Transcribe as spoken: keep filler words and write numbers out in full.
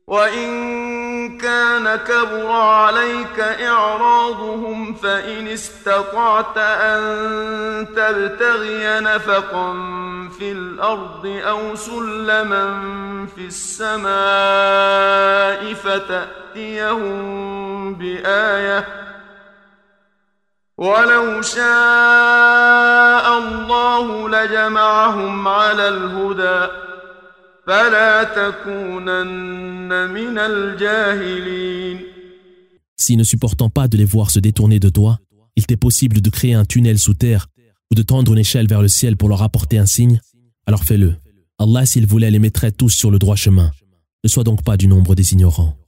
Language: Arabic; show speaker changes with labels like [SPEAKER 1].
[SPEAKER 1] وإن كان كبر عليك إعراضهم فإن استطعت أن تبتغي نفقا في الأرض أو سلما في السماء فتأتيهم بآية ولو شاء الله لجمعهم على الهدى فلا تكونن من الجاهلين.
[SPEAKER 2] Si ne supportant pas de les voir se détourner de toi, il t'est possible de créer un tunnel sous terre ou de tendre une échelle vers le ciel pour leur apporter un signe, alors fais-le. Allah, s'il voulait, les mettrait tous sur le droit chemin. Ne sois donc pas du nombre des ignorants.